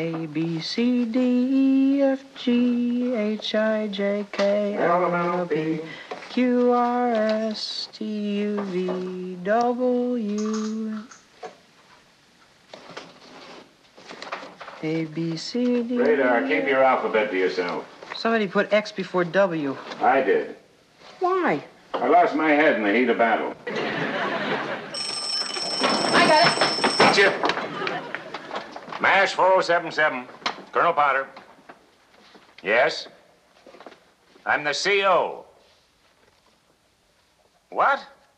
A, B, C, D, E, F, G, H, I, J, K, L, M, N, P, Q, R, S, T, U, V, W, A, B, C, D. Radar, keep your alphabet to yourself. Somebody put X before W. I did. Why? I lost my head in the heat of battle. I got it. Gotcha. MASH 4077. Colonel Potter. Yes? I'm the CO. What?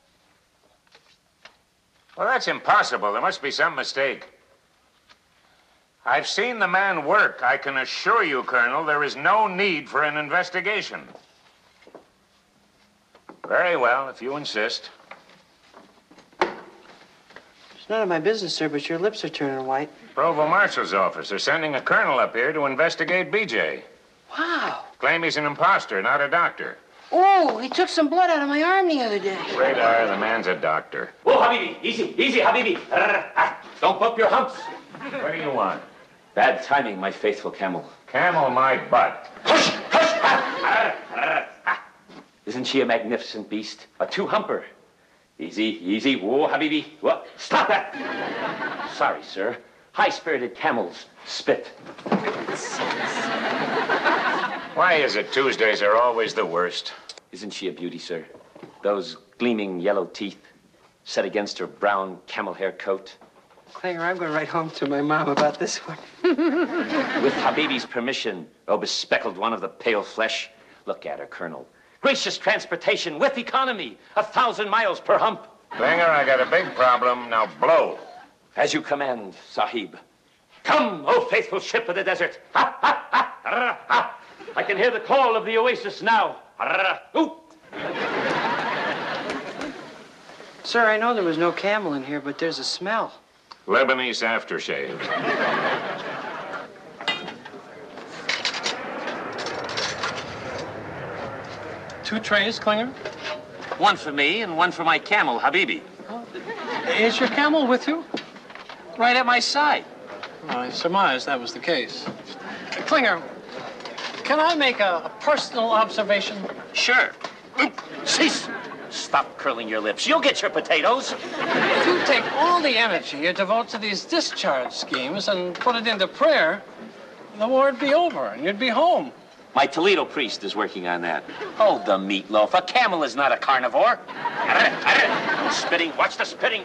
Well, that's impossible. There must be some mistake. I've seen the man work. I can assure you, Colonel, there is no need for an investigation. Very well, if you insist. It's none of my business, sir, but your lips are turning white. Provost Marshal's office. They're sending a colonel up here to investigate BJ. Wow. Claim he's an imposter, not a doctor. Oh, he took some blood out of my arm the other day. Radar, the man's a doctor. Oh, Habibi, easy, Habibi. Don't bump your humps. What do you want? Bad timing, my faithful camel. Camel my butt. Hush! Isn't she a magnificent beast? A two-humper. Easy. Whoa, Habibi. What? Stop that! Sorry, sir. High-spirited camels spit. Why is it Tuesdays are always the worst? Isn't she a beauty, sir? Those gleaming yellow teeth set against her brown camel hair coat. Klinger, I'm going to write home to my mom about this one. With Habibi's permission, oh, bespeckled one of the pale flesh. Look at her, Colonel. Gracious transportation with economy. 1,000 miles per hump. Klinger, I got a big problem. Now blow. As you command, Sahib. Come, oh faithful ship of the desert. Ha, ha, ha, ha, ha. I can hear the call of the oasis now. Ooh. Sir, I know there was no camel in here, but there's a smell. Lebanese aftershave. 2 trays, Klinger? One for me and one for my camel, Habibi. Is your camel with you? Right at my side. Well, I surmised that was the case. Klinger, can I make a personal observation? Sure. Cease. Stop curling your lips. You'll get your potatoes. If you take all the energy you devote to these discharge schemes and put it into prayer, the war would be over and you'd be home. My Toledo priest is working on that. Hold the meatloaf. A camel is not a carnivore. No spitting. Watch the spitting.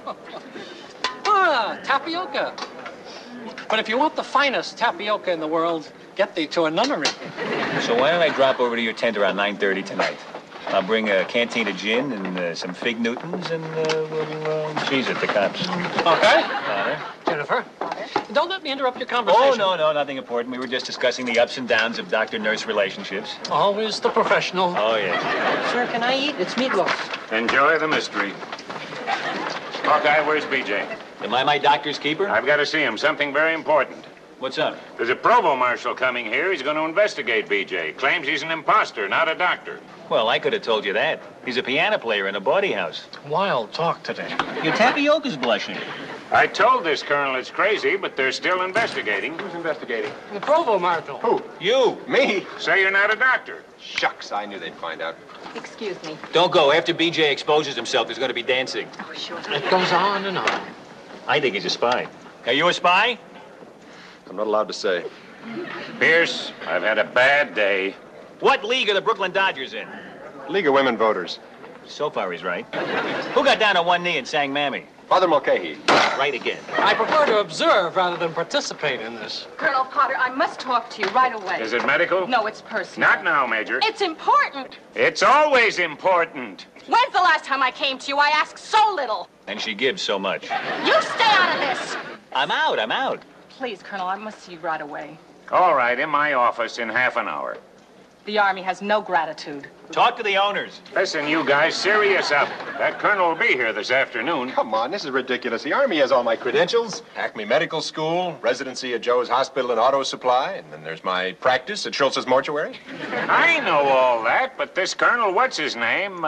Tapioca. But if you want the finest tapioca in the world, get thee to a nunnery. So why don't I drop over to your tent around 9:30 tonight? I'll bring a canteen of gin and some fig Newtons, and we'll cheese at the cops. Okay. Jennifer, don't let me interrupt your conversation. Oh, no, nothing important. We were just discussing the ups and downs of doctor-nurse relationships. Always the professional. Oh, yes. Sir, can I eat? It's meatloaf. Enjoy the mystery. Hawkeye, where's BJ? Am I my doctor's keeper? I've got to see him. Something very important. What's up? There's a provost marshal coming here. He's going to investigate BJ. Claims he's an imposter, not a doctor. Well, I could have told you that. He's a piano player in a bawdy house. Wild talk today. Your tapioca's blushing. I told this colonel it's crazy, but they're still investigating. Who's investigating? The provost marshal. Who? You. Me? Say you're not a doctor. Shucks, I knew they'd find out. Excuse me. Don't go. After BJ exposes himself, there's going to be dancing. Oh, sure. It goes on and on. I think he's a spy. Are you a spy? I'm not allowed to say. Pierce, I've had a bad day. What league are the Brooklyn Dodgers in? League of Women Voters. So far, he's right. Who got down on one knee and sang Mammy? Father Mulcahy. Right again. I prefer to observe rather than participate in this. Colonel Potter, I must talk to you right away. Is it medical? No, it's personal. Not now, Major. It's important. It's always important. When's the last time I came to you? I ask so little. And she gives so much. You stay out of this. I'm out. Please, Colonel, I must see you right away. All right, in my office in half an hour. The Army has no gratitude. Talk to the owners. Listen, you guys, serious up. That colonel will be here this afternoon. Come on, this is ridiculous. The Army has all my credentials. Acme Medical School, residency at Joe's Hospital and Auto Supply, and then there's my practice at Schultz's Mortuary. I know all that, but this colonel, what's his name?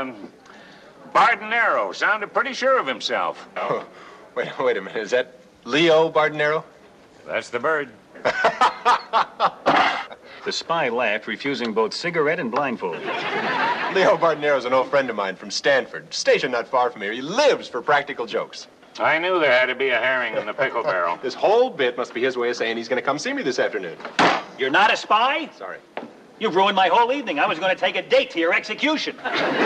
Bardenero, sounded pretty sure of himself. Oh, wait a minute. Is that Leo Bardenero? That's the bird. The spy laughed, refusing both cigarette and blindfold. Leo Bardinero's an old friend of mine from Stanford, stationed not far from here. He lives for practical jokes. I knew there had to be a herring in the pickle barrel. This whole bit must be his way of saying he's going to come see me this afternoon. You're not a spy? Sorry. You've ruined my whole evening. I was going to take a date to your execution.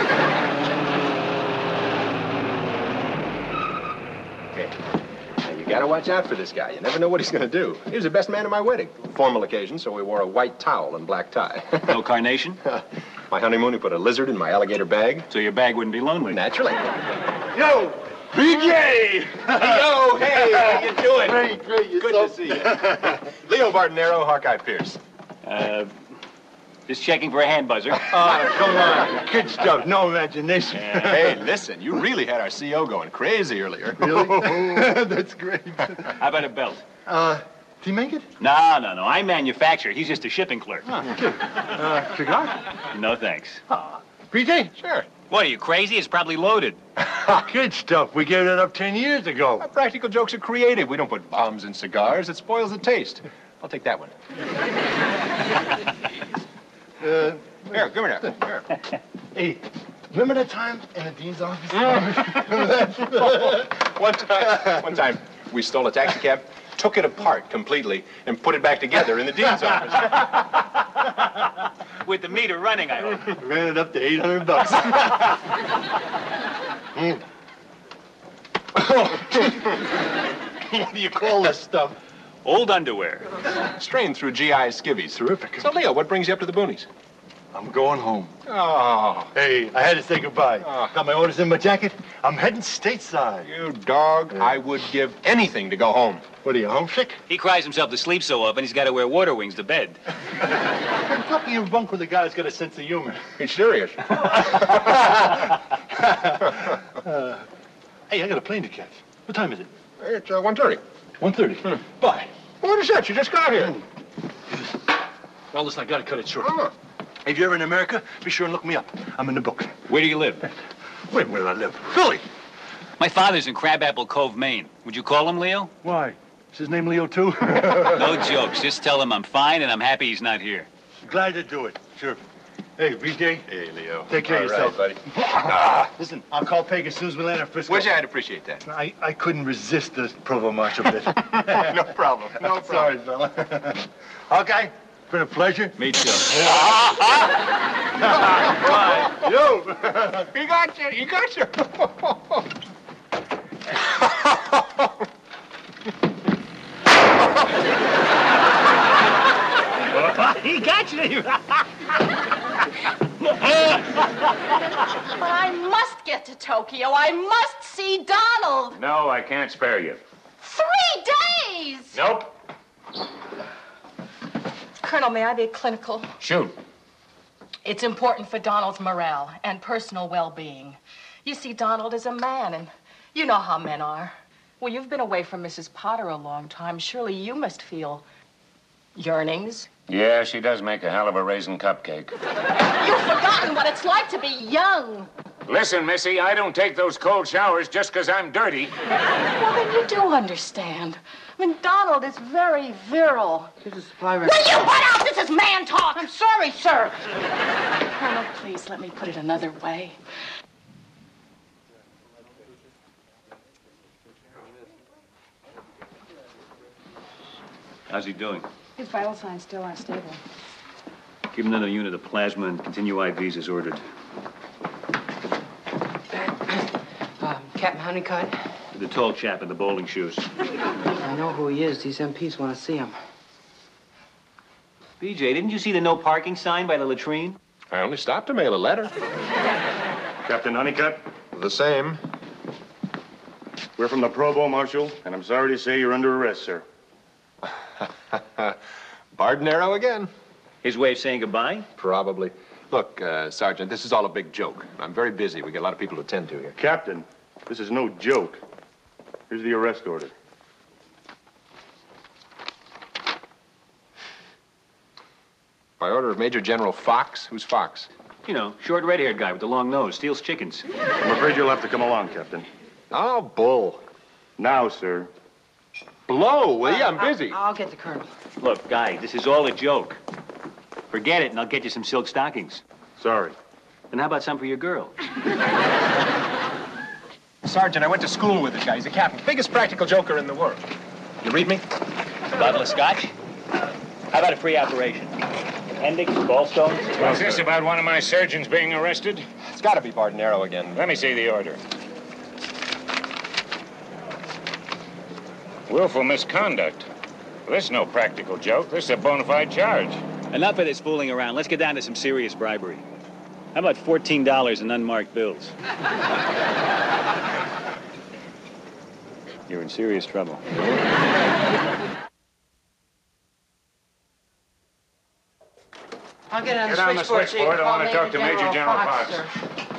Okay. Now, you got to watch out for this guy. You never know what he's going to do. He was the best man at my wedding. Formal occasion, so we wore a white towel and black tie. No carnation? My honeymoon, he put a lizard in my alligator bag. So your bag wouldn't be lonely. Naturally. Yo, BJ! Yo, hey, how you doing? Great. Good to see you. Leo Bardinero, Hawkeye Pierce. Just checking for a hand buzzer. Oh, come on. Kid stuff, no imagination. Hey, listen, you really had our CO going crazy earlier. Really? That's great. How about a belt? Did he make it? No. I manufacture. He's just a shipping clerk. Cigar? No, thanks. BJ? Sure. What, are you crazy? It's probably loaded. Kid stuff. We gave that up 10 years ago. Practical jokes are creative. We don't put bombs in cigars. It spoils the taste. I'll take that one. Here, come here. Here. Hey, remember that time in the dean's office? One time, we stole a taxi cab, took it apart completely, and put it back together in the dean's office. With the meter running, I hope. Ran it up to $800. What do you call this stuff? Old underwear. Strained through GI skivvies. Terrific. So, Leo, what brings you up to the boonies? I'm going home. Oh, Hey, I had to say goodbye. Got my orders in my jacket. I'm heading stateside. you dog. I would give anything to go home. What are you, homesick? He cries himself to sleep so often, he's got to wear water wings to bed. I'm talking in bunk with a guy that's got a sense of humor. He's serious. Hey, I got a plane to catch. What time is it? It's 1:30. 1:30. Bye. What is that? You just got here. Well, listen, I gotta cut it short. Oh. If you're ever in America, be sure and look me up. I'm in the book. Where do you live? Wait, where do I live? Philly. My father's in Crabapple Cove, Maine. Would you call him Leo? Why? Is his name Leo, too? No jokes. Just tell him I'm fine and I'm happy he's not here. Glad to do it. Sure. Hey, BJ. Hey, Leo. Take care of yourself. buddy. Listen, I'll call Peg as soon as we land at Frisco. Would you? I'd appreciate that. I couldn't resist the Provo Marshal bit. No problem. No Sorry, fella. Okay. Been a pleasure. Me too. Yo. He got you. He got you. He got you. But I must get to Tokyo. I must see Donald. No, I can't spare you. 3 days! Nope. Colonel, may I be clinical? Shoot. It's important for Donald's morale and personal well-being. You see, Donald is a man, and you know how men are. Well, you've been away from Mrs. Potter a long time. Surely you must feel yearnings. Yeah, she does make a hell of a raisin cupcake. You've forgotten what it's like to be young. Listen, Missy, I don't take those cold showers just because I'm dirty. Well, then you do understand. I mean, Donald is very virile. This is supply Will you butt out? This is man talk. I'm sorry, sir. Colonel, please let me put it another way. How's he doing? His vital signs still aren't stable. Give him another unit of plasma and continue IVs as ordered. Captain Honeycutt? The tall chap in the bowling shoes. I know who he is. These MPs want to see him. BJ, didn't you see the no parking sign by the latrine? I only stopped to mail a letter. Captain Honeycutt, The same. we're from the Provo Marshal, and I'm sorry to say you're under arrest, sir. Bardinero again. His way of saying goodbye? Probably. Look, Sergeant, this is all a big joke. I'm very busy. We got a lot of people to attend to here. Captain, this is no joke. Here's the arrest order. By order of Major General Fox. Who's Fox? You know, short red-haired guy with the long nose, steals chickens. I'm afraid you'll have to come along, Captain. Oh, bull. Now, sir. Blow, will you? I'm busy. I'll get the colonel. Look, Guy, this is all a joke. Forget it, and I'll get you some silk stockings. Sorry. And how about some for your girl? Sergeant, I went to school with this guy. He's a captain. Biggest practical joker in the world. You read me? Bottle of scotch? How about a free operation? Appendix, gallstones? Is this about one of my surgeons being arrested? It's got to be Bardinero again. Let me see the order. Willful misconduct. Well, this is no practical joke. This is a bona fide charge. Enough of this fooling around. Let's get down to some serious bribery. How about $14 in unmarked bills? You're in serious trouble. I'll get on Get on the switchboard. I want to talk to Major General Fox. Sir.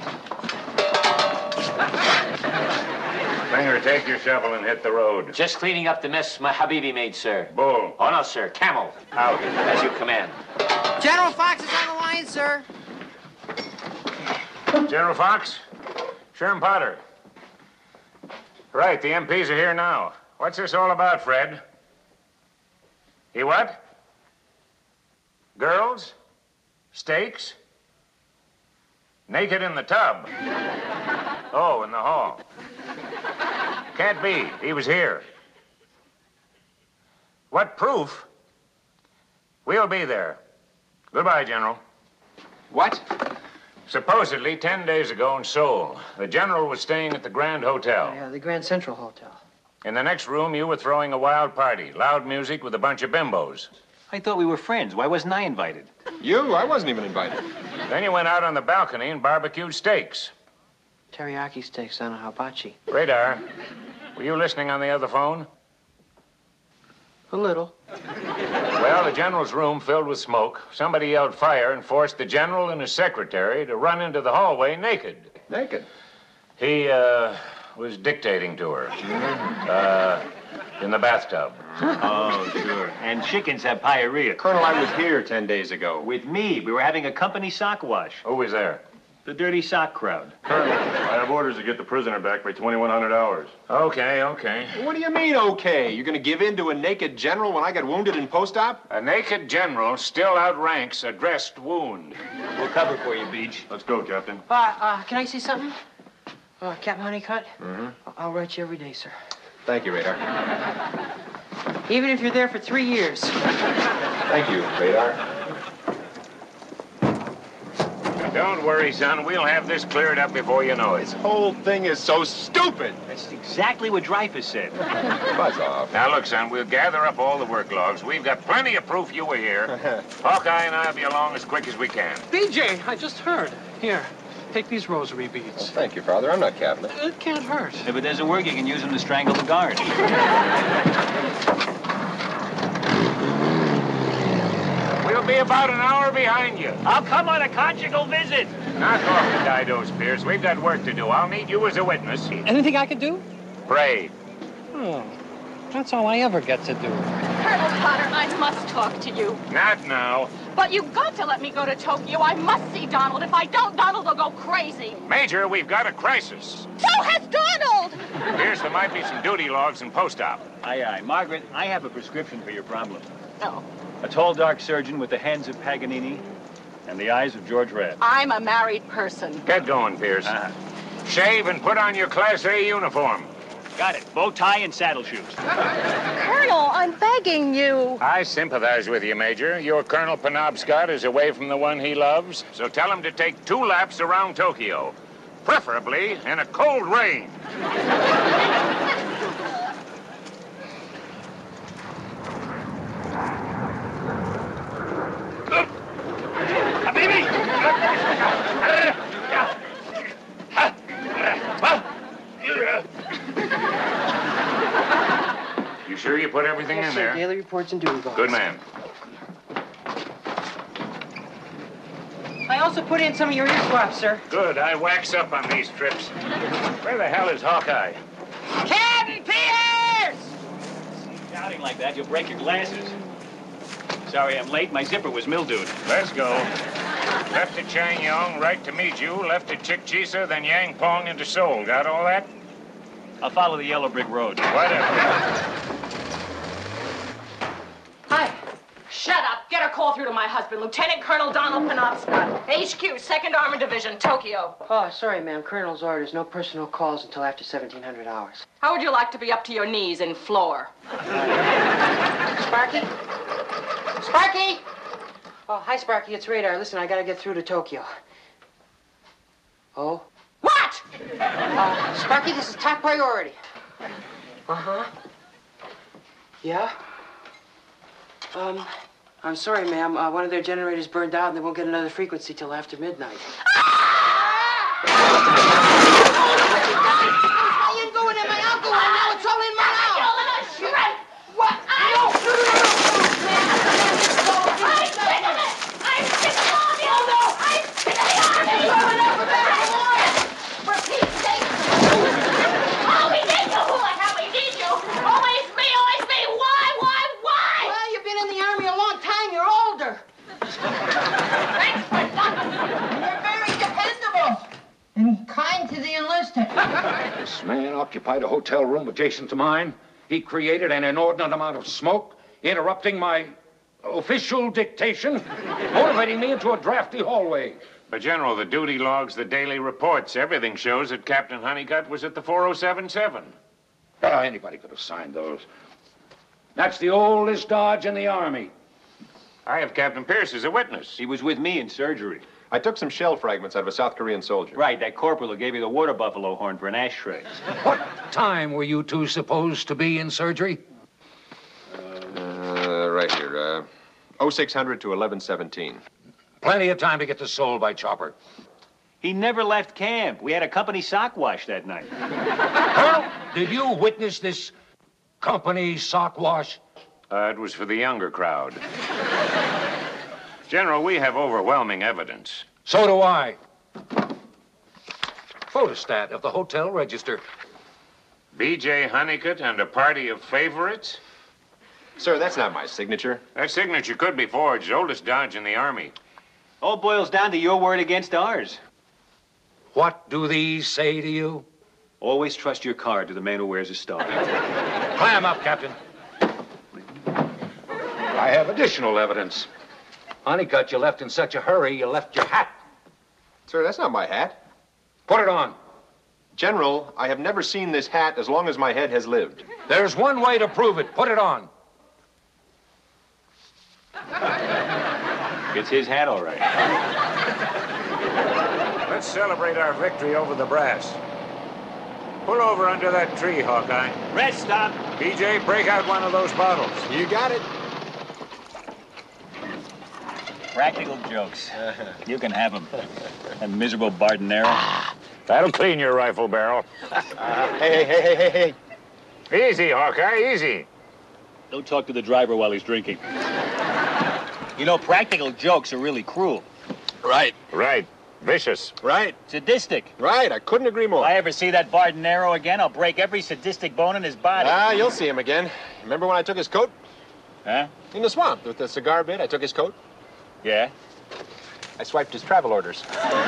Finger, take your shovel and hit the road. Just cleaning up the mess my Habibi made, sir. Bull. Oh, no, sir. Camel. Out. As you command. General Fox is on the line, sir. General Fox? Sherman Potter. Right, the MPs are here now. What's this all about, Fred? He what? Girls? Steaks? Naked in the tub? Oh, in the hall. Can't be. He was here. What proof? We'll be there. Goodbye, General. What? Supposedly, 10 days ago in Seoul, the General was staying at the Grand Hotel. Yeah, the Grand Central Hotel. In the next room, you were throwing a wild party. Loud music with a bunch of bimbos. I thought we were friends. Why wasn't I invited? You? I wasn't even invited. Then you went out on the balcony and barbecued steaks. Teriyaki steaks on a hibachi. Radar, were you listening on the other phone? A little. Well, the General's room filled with smoke. Somebody yelled fire and forced the General and his secretary to run into the hallway naked. Naked? He, was dictating to her. In the bathtub. Oh, sure. And chickens have pyorrhea. Colonel, I was here 10 days ago. With me, we were having a company sock wash. Who was there? The dirty sock crowd. Colonel, I have orders to get the prisoner back by 2,100 hours. Okay. What do you mean, okay? You're going to give in to a naked general when I got wounded in post-op? A naked general still outranks a dressed wound. We'll cover for you, Beach. Let's go, Captain. Can I see something? Captain Honeycutt? Mm-hmm. I'll write you every day, sir. Thank you, Radar. Even if you're there for 3 years. Thank you, Radar. Don't worry, son. We'll have this cleared up before you know it. This whole thing is so stupid. That's exactly what Dreyfus said. Buzz off. Now, look, son, we'll gather up all the work logs. We've got plenty of proof you were here. Hawkeye and I'll be along as quick as we can. BJ, I just heard. Here, take these rosary beads. Thank you, Father. I'm not Catholic. It can't hurt. If it doesn't work, you can use them to strangle the guard. We'll be about an hour behind you. I'll come on a conjugal visit. Knock off the didos, Pierce. We've got work to do. I'll need you as a witness. Anything I can do? Pray. Oh, that's all I ever get to do. Colonel Potter, I must talk to you. Not now. But you've got to let me go to Tokyo. I must see Donald. If I don't, Donald will go crazy. Major, we've got a crisis. So has Donald! Pierce, there might be some duty logs in post-op. Aye. Margaret, I have a prescription for your problem. No. A tall, dark surgeon with the hands of Paganini and the eyes of George Rabb. I'm a married person. Get going, Pierce. Shave and put on your Class A uniform. Got it. Bow tie and saddle shoes. Colonel, I'm begging you. I sympathize with you, Major. Your Colonel Penobscot is away from the one he loves, so tell him to take 2 laps around Tokyo, preferably in a cold rain. Baby! You sure you put everything Yes, in sir. there? Daily reports and duty logs. Good man. I also put in some of your ear swaps, sir. Good. I wax up on these trips. Where the hell is Hawkeye? Captain Pierce! Shouting like that, you'll break your glasses. Sorry I'm late. My zipper was mildewed. Let's go. Left at Changyong, right to Miju, left at Chikchisa, then Yangpong into Seoul. Got all that? I'll follow the yellow brick road. Whatever. Hi. Shut up. Get a call through to my husband, Lieutenant Colonel Donald Penobscot. HQ, 2nd Armored Division, Tokyo. Oh, sorry, ma'am. Colonel's orders. No personal calls until after 1700 hours. How would you like to be up to your knees in floor? Sparky? Sparky! Oh, hi, Sparky. It's Radar. Listen, I gotta get through to Tokyo. Oh? What? Sparky, this is top priority. Uh-huh. Yeah? I'm sorry, ma'am. One of their generators burned out, and they won't get another frequency till after midnight. I ain't going in my alcohol now. It's all in my mouth. What? I'm sick of all of you. I'm sick of the army. For Pete's sake. Oh, we need you, Hula. How we need you. Always me. Why? Well, you've been in the army a long time. You're older. Thanks for nothing. You're very dependable. And kind to the enlisted. This man occupied a hotel room adjacent to mine. He created an inordinate amount of smoke, interrupting my official dictation, motivating me into a drafty hallway. But, General, the duty logs, the daily reports, everything shows that Captain Honeycutt was at the 4077. Anybody could have signed those. That's the oldest dodge in the Army. I have Captain Pierce as a witness. He was with me in surgery. I took some shell fragments out of a South Korean soldier. Right, that corporal who gave you the water buffalo horn for an ashtray. What time were you two supposed to be in surgery? Right here. 0600 to 1117. Plenty of time to get the soul by chopper. He never left camp. We had a company sock wash that night. Colonel, did you witness this company sock wash? It was for the younger crowd. General, we have overwhelming evidence. So do I. Photostat of the hotel register. B.J. Honeycutt and a party of favorites? Sir, that's not my signature. That signature could be forged. Oldest dodge in the Army. All boils down to your word against ours. What do these say to you? Always trust your card to the man who wears a star. Clam up, Captain. I have additional evidence. Honeycutt, you left in such a hurry, you left your hat. Sir, that's not my hat. Put it on. General, I have never seen this hat as long as my head has lived. There's one way to prove it. Put it on. It's his hat, all right. Let's celebrate our victory over the brass. Pull over under that tree, Hawkeye. Rest stop. BJ, break out one of those bottles. You got it. Practical jokes. You can have them. That miserable Bardenero. That'll clean your rifle barrel. Hey. Easy, Hawkeye, easy. Don't talk to the driver while he's drinking. You know, practical jokes are really cruel. Right. Right. Vicious. Right. Sadistic. Right. I couldn't agree more. If I ever see that Bardenero again, I'll break every sadistic bone in his body. You'll see him again. Remember when I took his coat? Huh? In the swamp with the cigar bit, I took his coat. Yeah? I swiped his travel orders.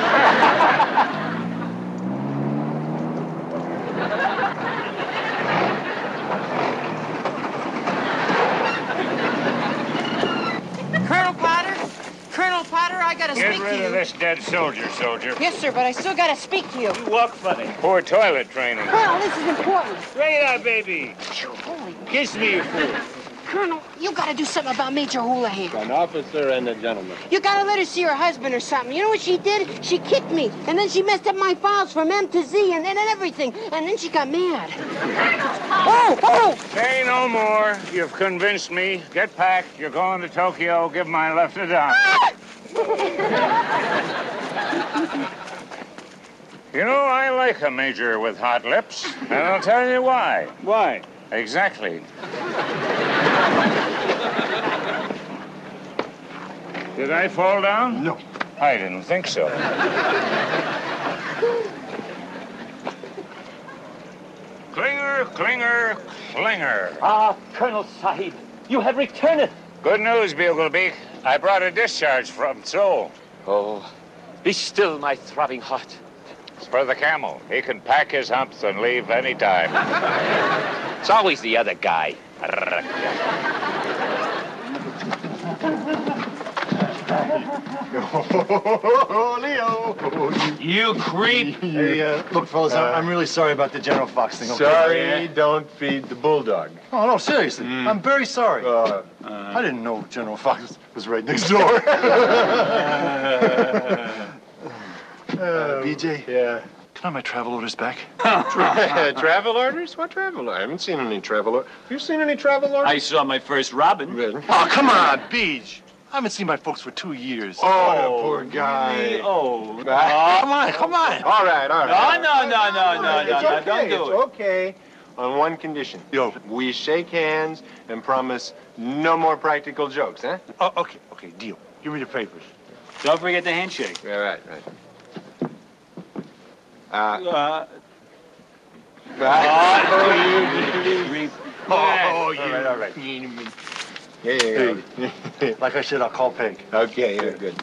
Colonel Potter, I gotta speak to you. Get rid of this dead soldier. Yes, sir, but I still gotta speak to you. You walk funny. Poor toilet training. Colonel, this is important. Radar, baby. Holy... Kiss me, you fool. Colonel, you gotta do something about Major Houlihan. An officer and a gentleman. You gotta let her see her husband or something. You know what she did? She kicked me, and then she messed up my files from M to Z and everything, and then she got mad. Oh! Say no more. You've convinced me. Get packed. You're going to Tokyo. Give my left a down. You know, I like a major with hot lips, and I'll tell you why. Why? Exactly. Did I fall down? No. I didn't think so. Klinger. Ah, Colonel Sahib, you have returned. Good news, Buglebeak. I brought a discharge from Seoul. Oh, be still, my throbbing heart. It's for the camel. He can pack his humps and leave any time. It's always the other guy. Oh, Leo. You creep. Hey, look, fellas, I'm really sorry about the General Fox thing. Okay? Sorry, don't feed the bulldog. Oh, no, seriously. I'm very sorry. I didn't know General Fox was right next door. BJ? Yeah. Can I have my travel orders back? Travel orders? What travel orders? I haven't seen any travel orders. Have you seen any travel orders? I saw my first robin. Oh, come on, Beej. I haven't seen my folks for 2 years. Oh, the poor guy. Really? Oh. Come on. All right. No, It's okay. don't do It's it. okay. On one condition. Yo. We shake hands and promise no more practical jokes, huh? Oh, okay, deal. Give me the papers. Don't forget the handshake. Yeah, right. All right. Yeah. Hey, like I said, I'll call Peg. Okay, yeah, good.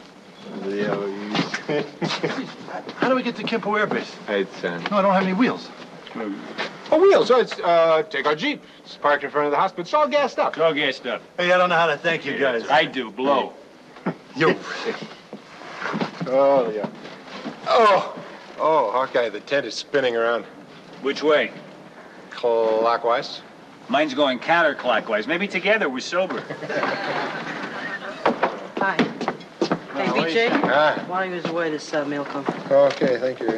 How do we get to Kimpo Air Base? It's, No, I don't have any wheels. Oh, wheels. So it's, take our Jeep. It's parked in front of the hospital. It's all gassed up. It's all gassed up. Hey, I don't know how to thank you guys. I do. Blow. Yo. Oh, yeah. Oh, Hawkeye, the tent is spinning around. Which way? Clockwise. Mine's going counterclockwise. Maybe together we're sober. Hi. Hey, BJ. While he was away, this mail come. Okay, thank you.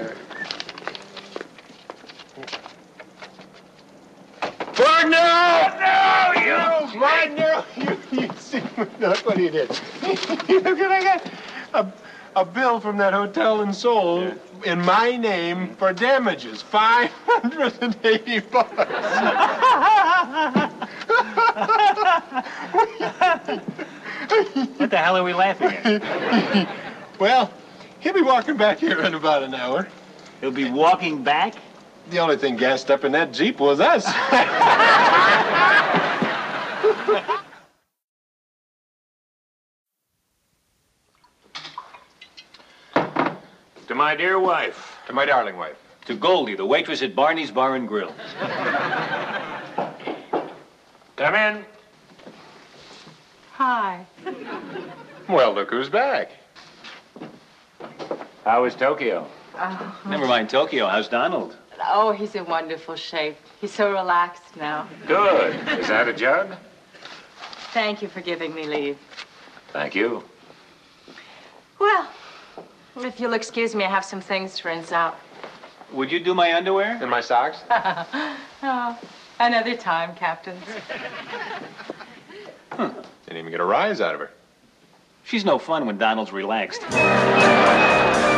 Wagner! You see, look what he did. Look what I got. A bill from that hotel in Seoul in my name for damages. $580. What the hell are we laughing at? Well, he'll be walking back here in about an hour. He'll be walking back? The only thing gassed up in that Jeep was us. To my dear wife. To my darling wife. To Goldie, the waitress at Barney's Bar and Grill. Come in. Hi. Well, look who's back. How was Tokyo? Never mind Tokyo. How's Donald? Oh, he's in wonderful shape. He's so relaxed now. Good. Is that a jug? Thank you for giving me leave. Thank you. Well, if you'll excuse me, I have some things to rinse out. Would you do my underwear? And my socks? Oh, another time, Captain. Didn't even get a rise out of her. She's no fun when Donald's relaxed.